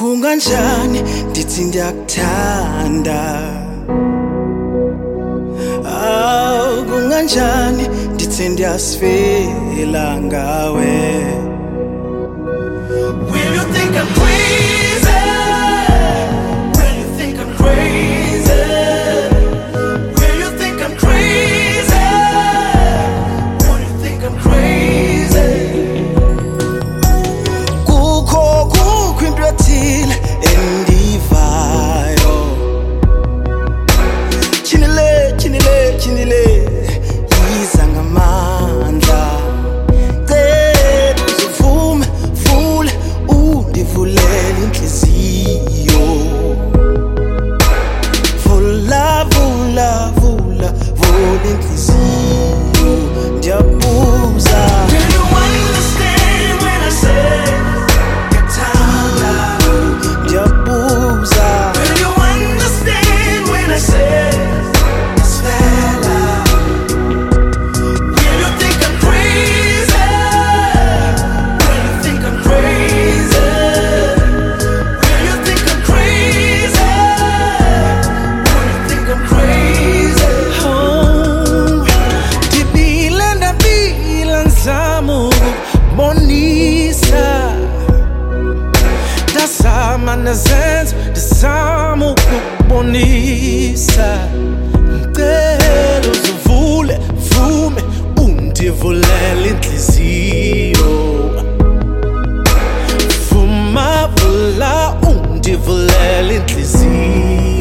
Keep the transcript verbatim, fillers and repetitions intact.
Kunganjani ndithi ndiyakuthanda, aw kunganjani ndithi ndiyasifela ngawe. Will you think I'm crazy? Will you think I'm crazy? Will you think I'm crazy? Will you think I'm crazy? Kukho kukho into ethile endivayo, chinile chinile chinile yiza ngamandla. Cela uzivume vule undivulele inhliziyo, vula vula vula vula inhliziyo. Ndiyabuza, Do you understand when I say ngikuthanda? ndiyabuza, Do you understand when I say ngisifela? Will you think I'm crazy? Will you think I'm crazy? Will you think I'm crazy? Will you think I'm crazy? oh ndibile ndabila nzama ukukubonisa, ndazama nezenzo ndizama ukukubonisa. Ngicela uzivule vume undivulele inhliziyo, vuma vula undivulele inhliziyo.